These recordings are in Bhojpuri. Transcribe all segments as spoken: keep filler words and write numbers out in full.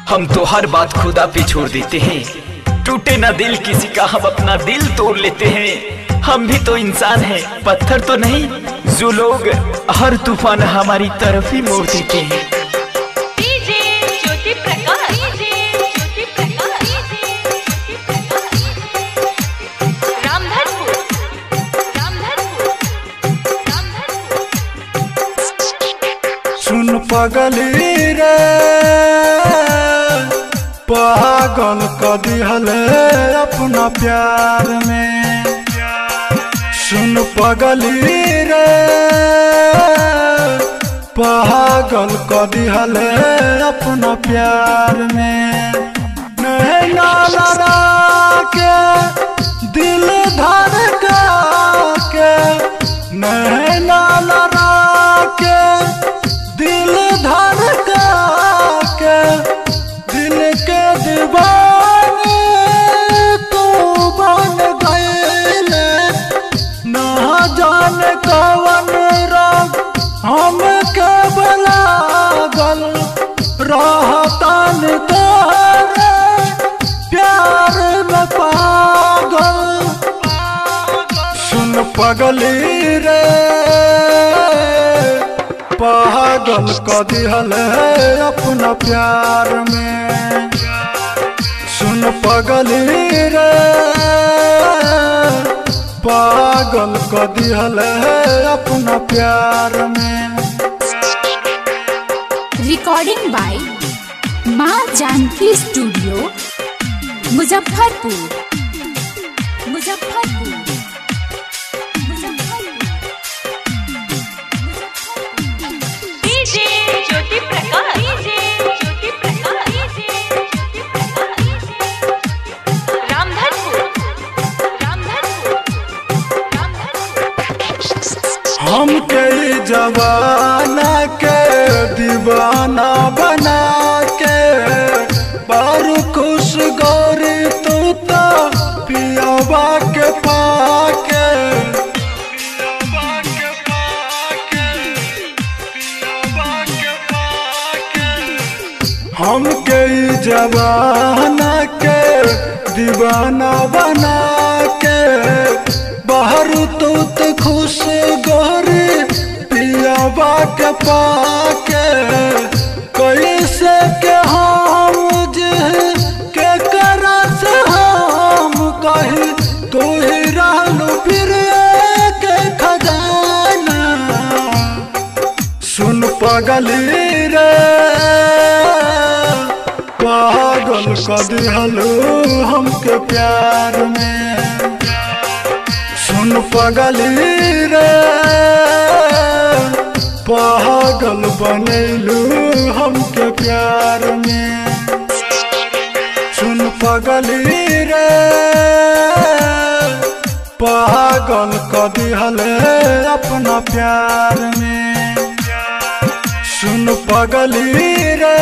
हम तो हर बात खुदा पे छोड़ देते हैं, टूटे ना दिल किसी का हम अपना दिल तोड़ लेते हैं। हम भी तो इंसान हैं, पत्थर तो नहीं जो लोग हर तूफान हमारी तरफ ही मोड़ देते हैं। सुन पगली रे पागल क दिहले अपना प्यार में। सुन पगली रे पागल क दिहले अपना प्यार में। नैना लड़ा के दिल धड़का के, नैना लड़ा के दिल धड़का के, दिल के दीवाने तू बन गईले। ना जाने कवन रंग हम के बलागल, रहतन तोरे प्यार में पागल। सुन पगली रे पागल क दिहले अपना प्यार में। सुन पगली रे पागल क दिहले अपना प्यार में। रिकॉर्डिंग बाय माँ जानकी स्टूडियो मुजफ्फरपुर मुजफ्फरपुर हम के जवाना के दीवाना बना के, बारू खुश गौरी तू तो पियावा के पाके। हम के जवाना के दीवाना बना के, बाहर तू तो खुश गौरी पियावा के पाके। कैसे के हम के करा से हम कही, तू ही रहलू फिर के खजाना। सुन पगली रे पागल क दिहलू हमके प्यार में। सुन पगली रे पागल बनैलू हमके प्यार में। सुन पगली रे पागल क दिहले अपना प्यार में। सुन पगली रे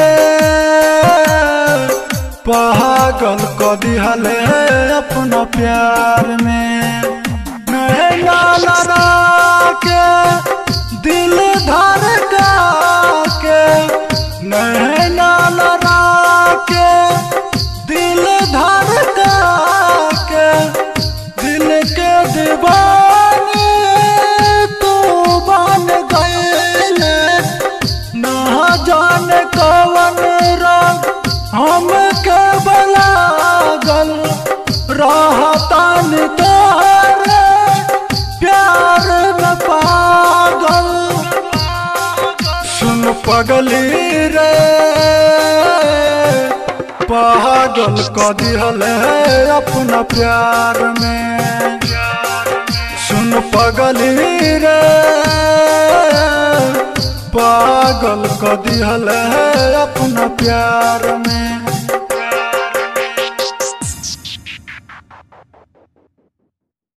पागल क दिहले अपना प्यार में। नैना लड़ा के दिल धड़का के, नैना लड़ा के दिल धड़का के, दिल के दीवाने तू बन गईले। ना जाने कवन रंग हम के बलागल, रहतन तोरे प्यार में पागल। सुन पगली रे पागल क दिहले अपना प्यार में। सुन पगली रे पागल क दिहले अपना प्यार में।